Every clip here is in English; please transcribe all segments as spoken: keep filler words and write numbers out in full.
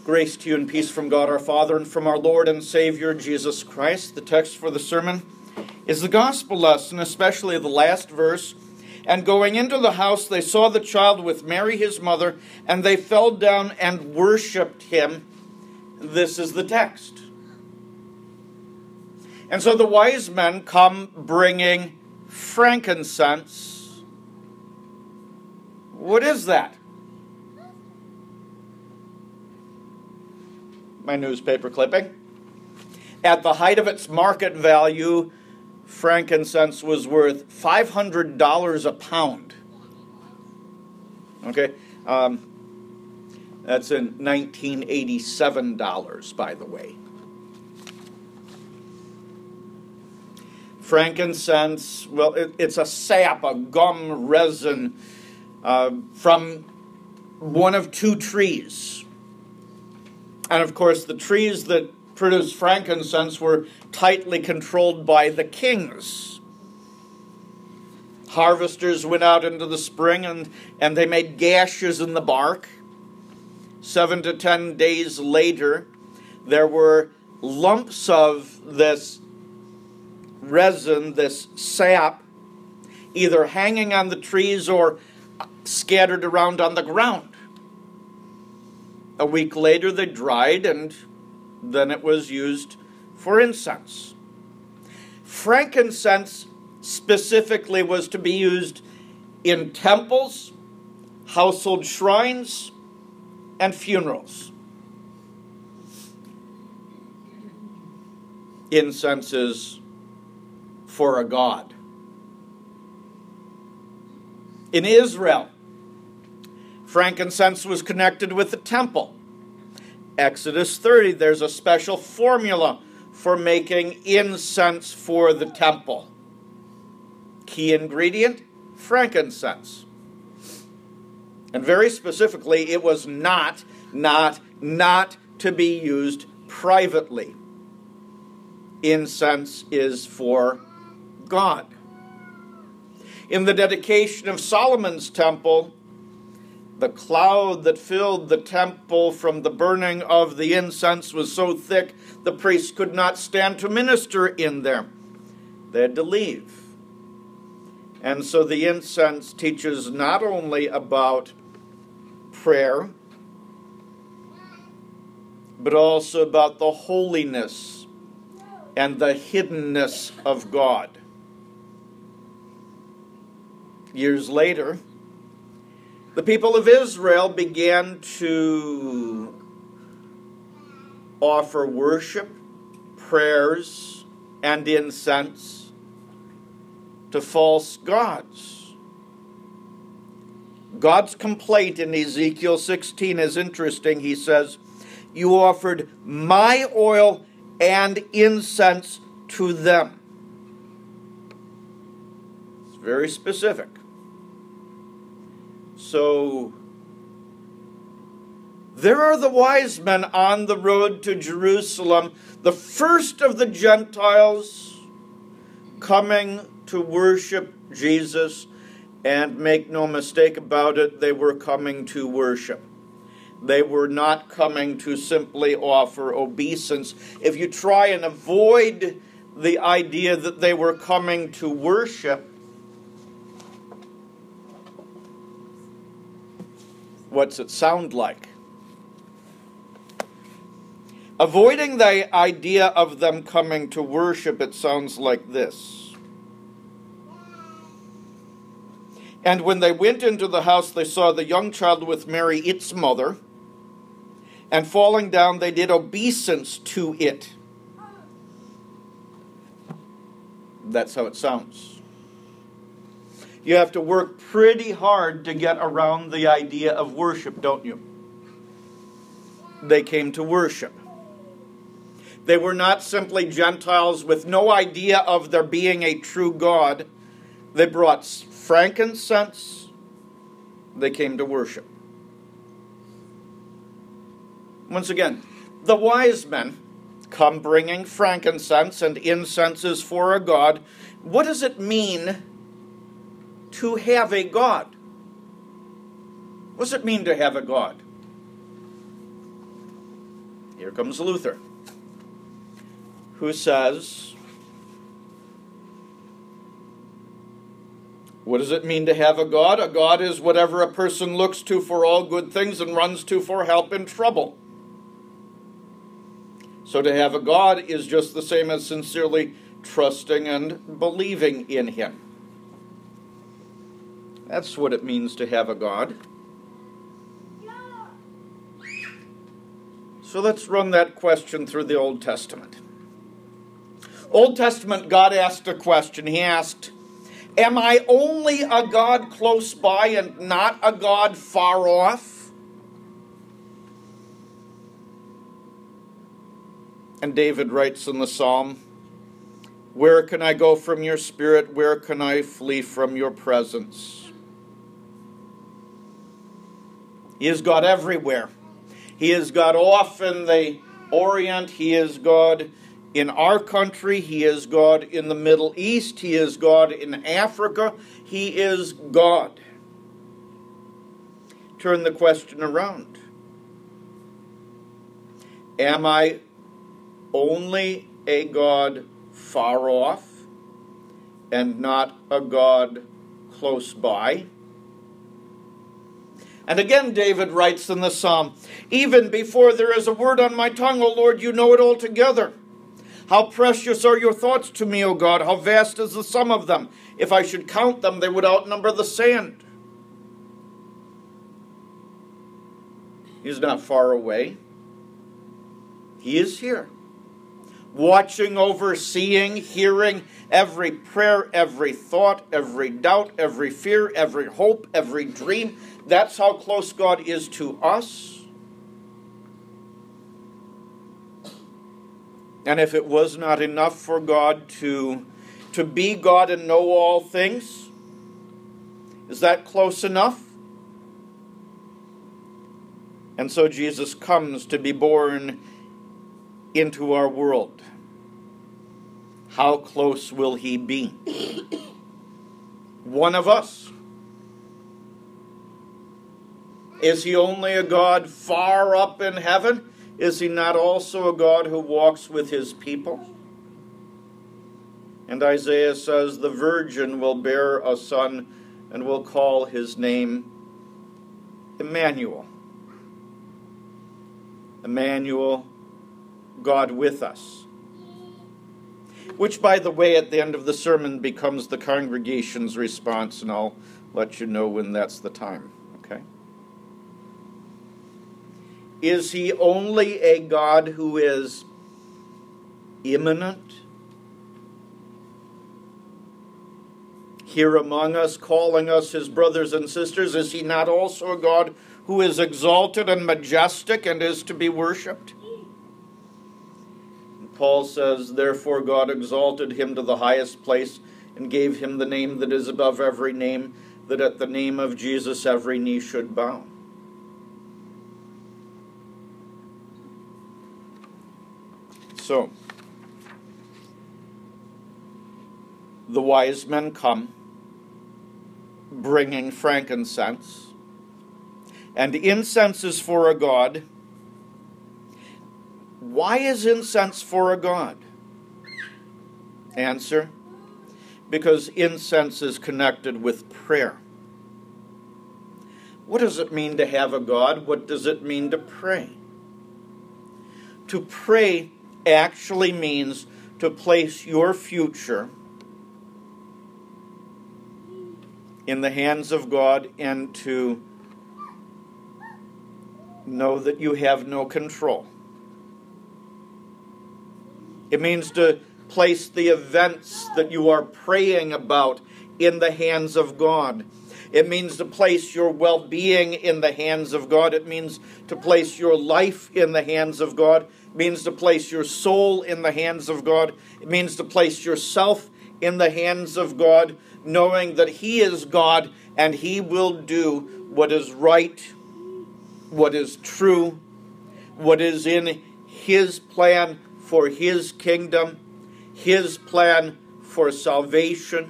Grace to you and peace from God our Father and from our Lord and Savior Jesus Christ. The text for the sermon is the gospel lesson, especially the last verse. And going into the house, they saw the child with Mary his mother, and they fell down and worshipped him. This is the text. And so the wise men come bringing frankincense. What is that? My newspaper clipping. At the height of its market value, frankincense was worth five hundred dollars a pound. Okay, um, that's in nineteen eighty-seven dollars, by the way. Frankincense, well, it, it's a sap, a gum resin uh, from one of two trees. And of course, the trees that produced frankincense were tightly controlled by the kings. Harvesters went out into the spring and, and they made gashes in the bark. Seven to ten days later, there were lumps of this resin, this sap, either hanging on the trees or scattered around on the ground. A week later, they dried, and then it was used for incense. Frankincense specifically was to be used in temples, household shrines, and funerals. Incense is for a god. In Israel, frankincense was connected with the temple. Exodus thirty, there's a special formula for making incense for the temple. Key ingredient, frankincense. And very specifically, it was not, not, not to be used privately. Incense is for God. In the dedication of Solomon's temple, the cloud that filled the temple from the burning of the incense was so thick the priests could not stand to minister in there. They had to leave. And so the incense teaches not only about prayer, but also about the holiness and the hiddenness of God. Years later, the people of Israel began to offer worship, prayers, and incense to false gods. God's complaint in Ezekiel sixteen is interesting. He says, "You offered my oil and incense to them." It's very specific. So, there are the wise men on the road to Jerusalem, the first of the Gentiles coming to worship Jesus, and make no mistake about it, they were coming to worship. They were not coming to simply offer obeisance. If you try and avoid the idea that they were coming to worship, what's it sound like? Avoiding the idea of them coming to worship, it sounds like this. And when they went into the house, they saw the young child with Mary, its mother, and falling down, they did obeisance to it. That's how it sounds. You have to work pretty hard to get around the idea of worship, don't you? They came to worship. They were not simply Gentiles with no idea of there being a true God. They brought frankincense. They came to worship. Once again, the wise men come bringing frankincense and incenses for a god. What does it mean to have a God? What does it mean to have a God? Here comes Luther, who says, what does it mean to have a God? A God is whatever a person looks to for all good things and runs to for help in trouble. So to have a God is just the same as sincerely trusting and believing in him. That's what it means to have a God. So let's run that question through the Old Testament. Old Testament, God asked a question. He asked, am I only a God close by and not a God far off? And David writes in the Psalm, where can I go from your spirit? Where can I flee from your presence? He is God everywhere. He is God off in the Orient. He is God in our country. He is God in the Middle East. He is God in Africa. He is God. Turn the question around. Am I only a God far off and not a God close by? And again, David writes in the Psalm, even before there is a word on my tongue, O Lord, you know it altogether. How precious are your thoughts to me, O God. How vast is the sum of them. If I should count them, they would outnumber the sand. He's not far away. He is here, watching over, seeing, hearing every prayer, every thought, every doubt, every fear, every hope, every dream. That's how close God is to us. And if it was not enough for God to, to be God and know all things, is that close enough? And so Jesus comes to be born into our world. How close will he be? One of us. Is he only a God far up in heaven? Is he not also a God who walks with his people? And Isaiah says, the virgin will bear a son and will call his name Emmanuel. Emmanuel, God with us. Which, by the way, at the end of the sermon becomes the congregation's response, and I'll let you know when that's the time, okay? Is he only a God who is immanent? Here among us, calling us his brothers and sisters, is he not also a God who is exalted and majestic and is to be worshipped? Paul says, therefore God exalted him to the highest place and gave him the name that is above every name, that at the name of Jesus every knee should bow. So, the wise men come, bringing frankincense, and incense is for a god. Why is incense for a god? Answer, because incense is connected with prayer. What does it mean to have a god? What does it mean to pray? To pray actually means to place your future in the hands of God and to know that you have no control. It means to place the events that you are praying about in the hands of God. It means to place your well-being in the hands of God. It means to place your life in the hands of God. It means to place your soul in the hands of God. It means to place yourself in the hands of God, knowing that he is God and he will do what is right, what is true, what is in his plan for his kingdom, his plan for salvation.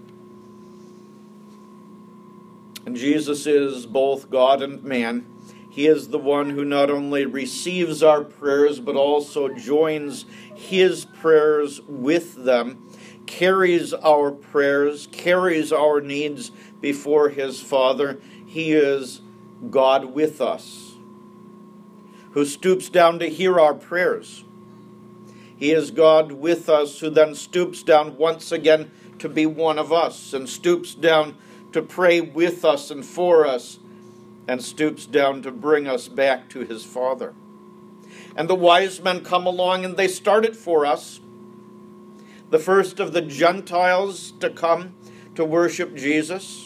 And Jesus is both God and man. He is the one who not only receives our prayers, but also joins his prayers with them, carries our prayers, carries our needs before his Father. He is God with us, who stoops down to hear our prayers. He is God with us, who then stoops down once again to be one of us, and stoops down to pray with us and for us, and stoops down to bring us back to his Father. And the wise men come along and they start it for us. The first of the Gentiles to come to worship Jesus.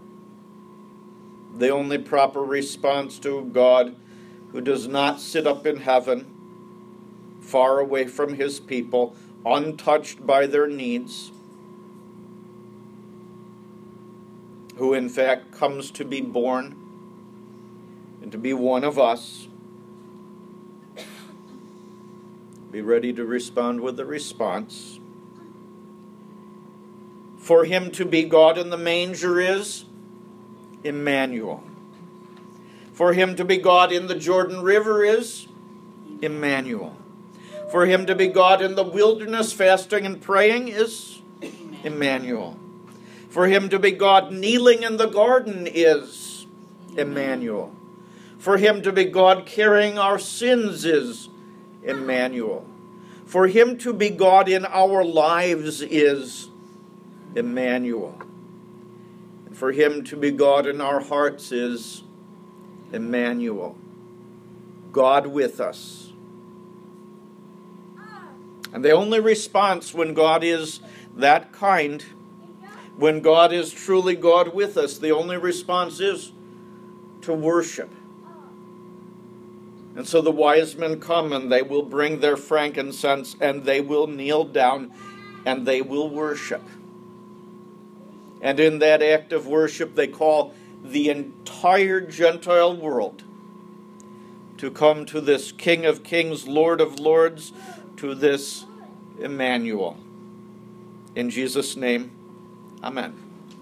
The only proper response to God who does not sit up in heaven, far away from his people, untouched by their needs, who in fact comes to be born and to be one of us. Be ready to respond with a response. For him to be God in the manger is Emmanuel. For him to be God in the Jordan River is Emmanuel. For him to be God in the wilderness fasting and praying is Emmanuel. For him to be God kneeling in the garden is Emmanuel. For him to be God carrying our sins is Emmanuel. For him to be God in our lives is Emmanuel. And for him to be God in our hearts is Emmanuel. God with us. And the only response when God is that kind, when God is truly God with us, the only response is to worship. And so the wise men come and they will bring their frankincense and they will kneel down and they will worship. And in that act of worship they call the entire Gentile world to come to this King of Kings, Lord of Lords, to this Emmanuel. In Jesus' name, amen.